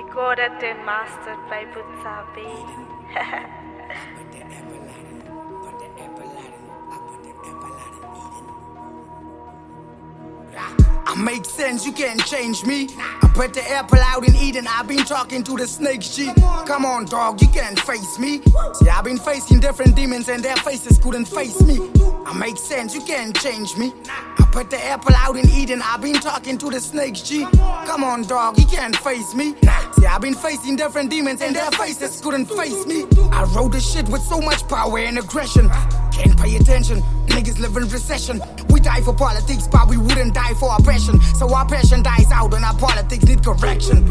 Recorded and mastered by Butsabi. I make sense, you can't change me. I put the apple out in Eden. I've been talking to the snakes, G. Come on, dog, you can't face me. See, I've been facing different demons and their faces couldn't face me. I make sense, you can't change me. I put the apple out in Eden. I've been talking to the snakes, G. Come on, dog, you can't face me. See, I've been facing different demons and their faces couldn't face me. I wrote this shit with so much power and aggression. Can't pay attention, niggas live in recession. We die for politics, but we wouldn't die for our passion. So our passion dies out and our politics need correction.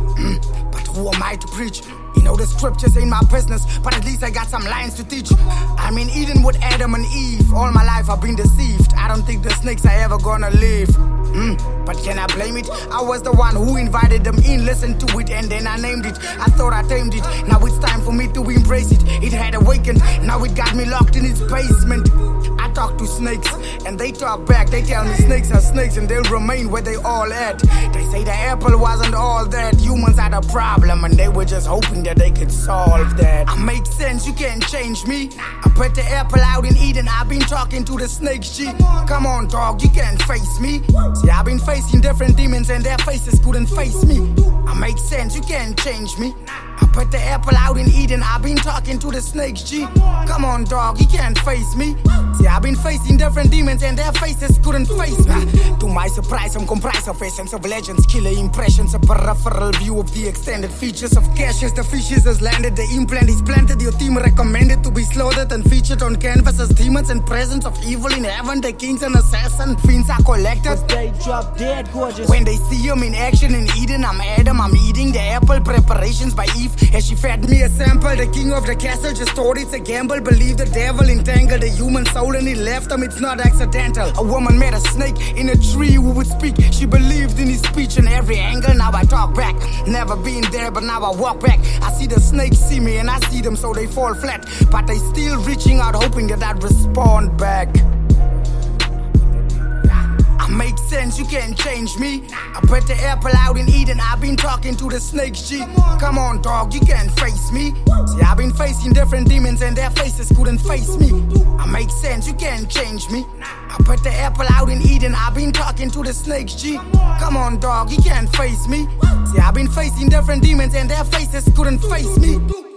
But who am I to preach? You know the scriptures ain't my business, but at least I got some lines to teach. I'm in Eden with Adam and Eve. All my life I've been deceived. I don't think the snakes are ever gonna leave. But can I blame it? I was the one who invited them in, listened to it, and then I named it. I thought I tamed it. Now it's time for me to embrace it. It had awakened, now it got me locked in its basement. I talk to snakes, and they talk back. They tell me snakes are snakes, and they'll remain where they all at. They say the apple wasn't all that. Humans had a problem, and they were just hoping that they could solve that. I make sense, you can't change me. I put the apple out in Eden. I've been talking to the snakes, G. Come on, dog, you can't face me. See, I've been facing different demons and their faces couldn't face me. I make sense, you can't change me. I put the apple out in Eden. I've been talking to the snakes, G. Come on, dog, you can't face me. See, I've been facing different demons and their faces couldn't face me. To my surprise, I'm comprised of essence of legends, killer impressions, a peripheral view of the extended features of caches. The fishes has landed, the implant is planted. Your team recommended to be slaughtered and featured on canvas as demons and presence of evil in heaven. The kings and assassins, fiends are collected. They drop dead gorgeous. When they see him in action in Eden, I'm Adam, I'm eating the apple. Preparations by Eve as she fed me a sample. The king of the castle just thought it's a gamble. Believe the devil entangled the human soul and he left him, it's not accidental. A woman met a snake in a tree who would speak. She believed in his speech in every angle. Now I talk back, never been there but now I walk back. I see the snakes see me and I see them so they fall flat. But they still reaching out hoping that I'd respond back. Make sense, you can't change me. I put the apple out in Eden. I've been talking to the snakes, G. Come on, dog, you can't face me. See, I've been facing different demons and their faces couldn't face me. I make sense, you can't change me. I put the apple out in Eden. I've been talking to the snakes, G. Come on, dog, you can't face me. See, I've been facing different demons and their faces couldn't face me.